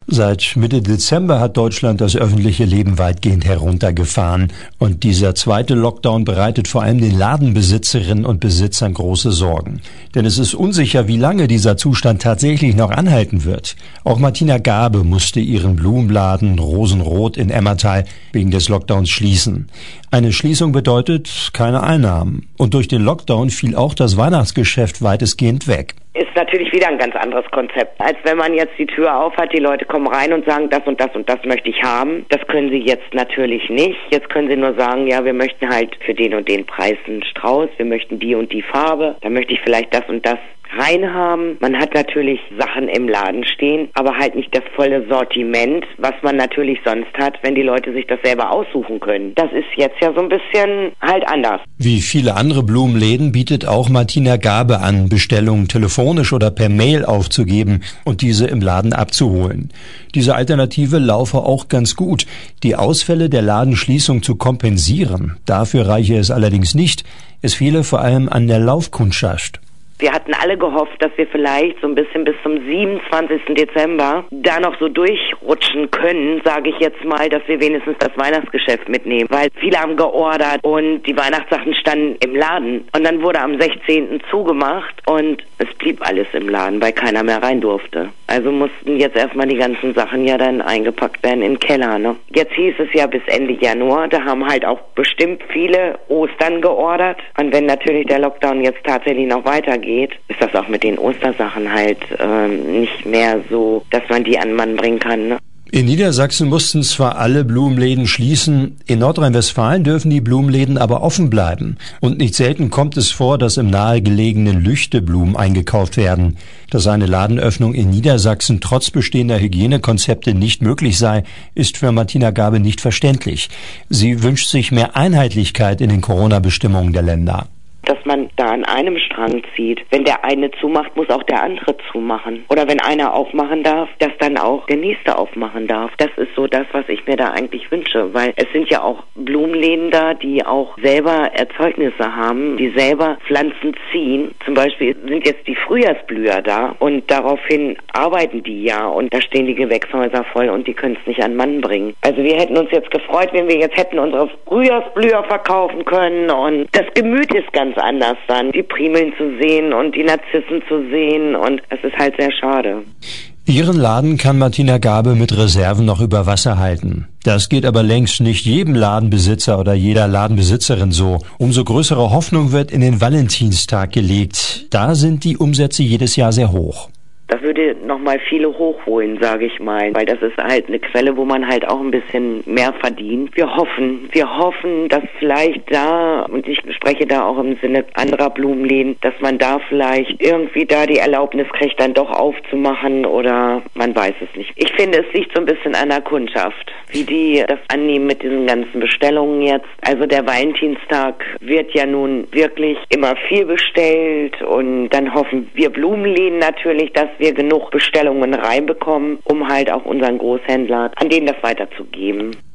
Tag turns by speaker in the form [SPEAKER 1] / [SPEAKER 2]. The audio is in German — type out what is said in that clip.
[SPEAKER 1] Seit Mitte Dezember hat Deutschland das öffentliche Leben weitgehend heruntergefahren. Und dieser zweite Lockdown bereitet vor allem den Ladenbesitzerinnen und Besitzern große Sorgen. Denn es ist unsicher, wie lange dieser Zustand tatsächlich noch anhalten wird. Auch Martina Gabe musste ihren Blumenladen Rosenrot in Emmertal wegen des Lockdowns schließen. Eine Schließung bedeutet keine Einnahmen. Und durch den Lockdown fiel auch das Weihnachtsgeschäft weitestgehend weg.
[SPEAKER 2] Ist natürlich wieder ein ganz anderes Konzept, als wenn man jetzt die Tür aufhat, die Leute kommen rein und sagen, das und das und das möchte ich haben. Das können sie jetzt natürlich nicht. Jetzt können sie nur sagen, ja, wir möchten halt für den und den Preis einen Strauß, wir möchten die und die Farbe, da möchte ich vielleicht das und das reinhaben. Man hat natürlich Sachen im Laden stehen, aber halt nicht das volle Sortiment, was man natürlich sonst hat, wenn die Leute sich das selber aussuchen können. Das ist jetzt ja so ein bisschen halt anders.
[SPEAKER 1] Wie viele andere Blumenläden bietet auch Martina Gabe an, Bestellungen telefonisch oder per Mail aufzugeben und diese im Laden abzuholen. Diese Alternative laufe auch ganz gut. Die Ausfälle der Ladenschließung zu kompensieren, dafür reiche es allerdings nicht. Es fehle vor allem an der Laufkundschaft.
[SPEAKER 2] Wir hatten alle gehofft, dass wir vielleicht so ein bisschen bis zum 27. Dezember da noch so durchrutschen können, sage ich jetzt mal, dass wir wenigstens das Weihnachtsgeschäft mitnehmen. Weil viele haben geordert und die Weihnachtssachen standen im Laden. Und dann wurde am 16. zugemacht und es blieb alles im Laden, weil keiner mehr rein durfte. Also mussten jetzt erstmal die ganzen Sachen ja dann eingepackt werden in den Keller, ne? Jetzt hieß es ja bis Ende Januar, da haben halt auch bestimmt viele Ostern geordert. Und wenn natürlich der Lockdown jetzt tatsächlich noch weitergeht, ist das auch mit den Ostersachen halt nicht mehr so, dass man die an den Mann bringen kann, ne?
[SPEAKER 1] In Niedersachsen mussten zwar alle Blumenläden schließen, in Nordrhein-Westfalen dürfen die Blumenläden aber offen bleiben. Und nicht selten kommt es vor, dass im nahegelegenen Lüchte Blumen eingekauft werden. Dass eine Ladenöffnung in Niedersachsen trotz bestehender Hygienekonzepte nicht möglich sei, ist für Martina Gabe nicht verständlich. Sie wünscht sich mehr Einheitlichkeit in den Corona-Bestimmungen der Länder.
[SPEAKER 2] Dass man da an einem Strang zieht. Wenn der eine zumacht, muss auch der andere zumachen. Oder wenn einer aufmachen darf, dass dann auch der nächste aufmachen darf. Das ist so das, was ich mir da eigentlich wünsche. Weil es sind ja auch Blumenläden da, die auch selber Erzeugnisse haben, die selber Pflanzen ziehen. Zum Beispiel sind jetzt die Frühjahrsblüher da und daraufhin arbeiten die ja und da stehen die Gewächshäuser voll und die können es nicht an den Mann bringen. Also wir hätten uns jetzt gefreut, wenn wir jetzt hätten unsere Frühjahrsblüher verkaufen können und das Gemüt ist ganz anders dann, die Primeln zu sehen und die Narzissen zu sehen und es ist halt sehr schade.
[SPEAKER 1] Ihren Laden kann Martina Gabe mit Reserven noch über Wasser halten. Das geht aber längst nicht jedem Ladenbesitzer oder jeder Ladenbesitzerin so. Umso größere Hoffnung wird in den Valentinstag gelegt. Da sind die Umsätze jedes Jahr sehr hoch.
[SPEAKER 2] Das würde nochmal viele hochholen, sage ich mal, weil das ist halt eine Quelle, wo man halt auch ein bisschen mehr verdient. Wir hoffen, dass vielleicht da, und ich spreche da auch im Sinne anderer Blumenläden, dass man da vielleicht irgendwie da die Erlaubnis kriegt, dann doch aufzumachen oder man weiß es nicht. Ich finde, es liegt so ein bisschen an der Kundschaft, wie die das annehmen mit diesen ganzen Bestellungen jetzt. Also der Valentinstag wird ja nun wirklich immer viel bestellt und dann hoffen wir Blumenläden natürlich, dass wir genug Bestellungen reinbekommen, um halt auch unseren Großhändlern, an denen das weiterzugeben.